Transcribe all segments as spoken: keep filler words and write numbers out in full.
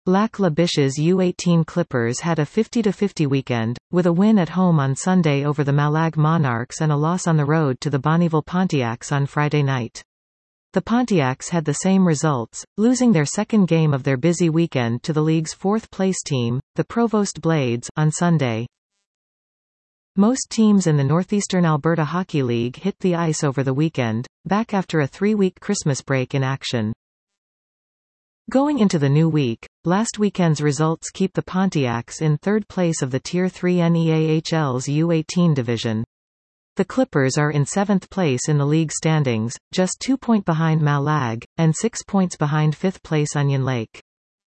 Lac La Biche's U eighteen Clippers had a fifty to fifty weekend, with a win at home on Sunday over the Malag Monarchs and a loss on the road to the Bonnyville Pontiacs on Friday night. The Pontiacs had the same results, losing their second game of their busy weekend to the league's fourth-place team, the Provost Blades, on Sunday. Most teams in the Northeastern Alberta Hockey League hit the ice over the weekend, back after a three-week Christmas break in action. Going into the new week, last weekend's results keep the Pontiacs in third place of the Tier three N E A H L's U eighteen division. The Clippers are in seventh place in the league standings, just two points behind Malag, and six points behind fifth-place Onion Lake.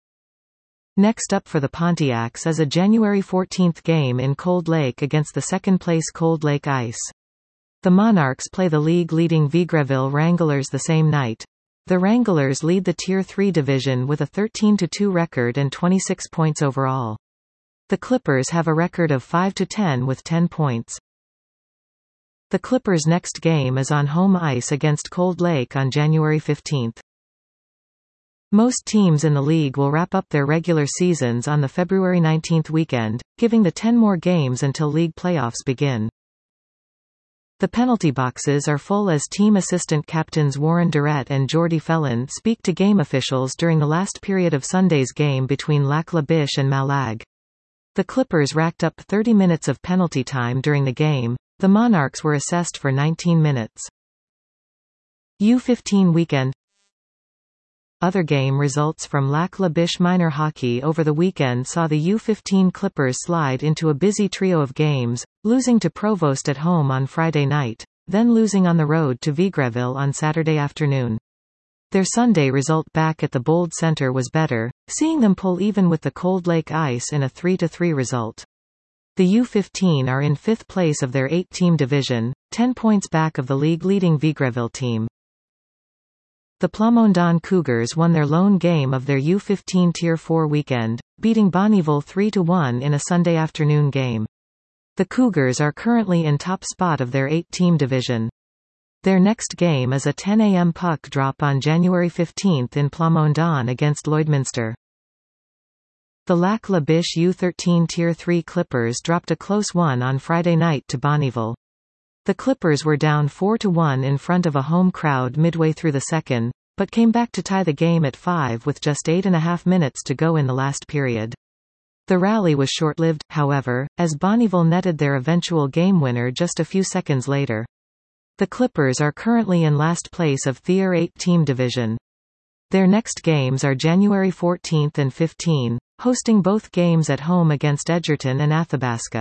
Next up for the Pontiacs is a January fourteenth game in Cold Lake against the second-place Cold Lake Ice. The Monarchs play the league-leading Vegreville Wranglers the same night. The Wranglers lead the Tier three division with a thirteen to two record and twenty-six points overall. The Clippers have a record of five to ten with ten points. The Clippers' next game is on home ice against Cold Lake on January fifteenth. Most teams in the league will wrap up their regular seasons on the February nineteenth weekend, giving the ten more games until league playoffs begin. The penalty boxes are full as team assistant captains Warren Durrett and Jordy Felon speak to game officials during the last period of Sunday's game between Lac La Biche and Malag. The Clippers racked up thirty minutes of penalty time during the game. The Monarchs were assessed for nineteen minutes. U fifteen weekend. Other game results from Lac La Biche minor hockey over the weekend saw the U fifteen Clippers slide into a busy trio of games, losing to Provost at home on Friday night, then losing on the road to Vegreville on Saturday afternoon. Their Sunday result back at the Bold Center was better, seeing them pull even with the Cold Lake Ice in a three to three result. The U fifteen are in fifth place of their eight-team division, ten points back of the league-leading Vegreville team. The Plamondon Cougars won their lone game of their U fifteen Tier four weekend, beating Bonnyville three to one in a Sunday afternoon game. The Cougars are currently in top spot of their eight-team division. Their next game is a ten A M puck drop on January fifteenth in Plamondon against Lloydminster. The Lac La Biche U thirteen Tier three Clippers dropped a close one on Friday night to Bonnyville. The Clippers were down four to one in front of a home crowd midway through the second, but came back to tie the game at five with just eight and a half minutes to go in the last period. The rally was short-lived, however, as Bonnyville netted their eventual game winner just a few seconds later. The Clippers are currently in last place of Tier eight-team division. Their next games are January fourteenth and fifteenth, hosting both games at home against Edgerton and Athabasca.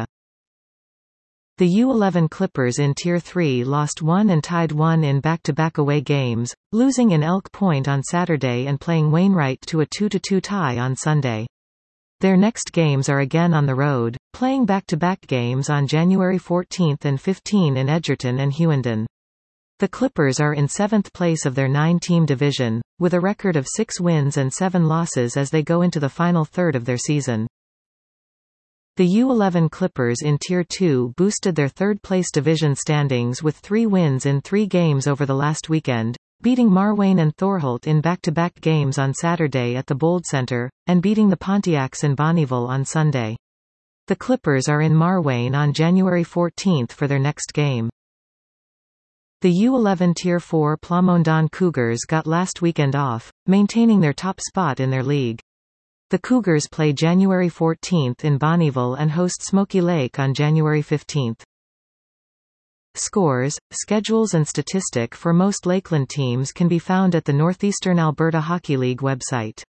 The U eleven Clippers in Tier three lost one and tied one in back-to-back away games, losing in Elk Point on Saturday and playing Wainwright to a two to two tie on Sunday. Their next games are again on the road, playing back-to-back games on January fourteenth and fifteenth in Edgerton and Hughenden. The Clippers are in seventh place of their nine-team division, with a record of six wins and seven losses as they go into the final third of their season. The U eleven Clippers in Tier two boosted their third-place division standings with three wins in three games over the last weekend, beating Marwayne and Thorholt in back-to-back games on Saturday at the Bold Center, and beating the Pontiacs in Bonnyville on Sunday. The Clippers are in Marwayne on January fourteenth for their next game. The U eleven Tier four Plamondon Cougars got last weekend off, maintaining their top spot in their league. The Cougars play January fourteenth in Bonnyville and host Smoky Lake on January fifteenth. Scores, schedules and statistic for most Lakeland teams can be found at the Northeastern Alberta Hockey League website.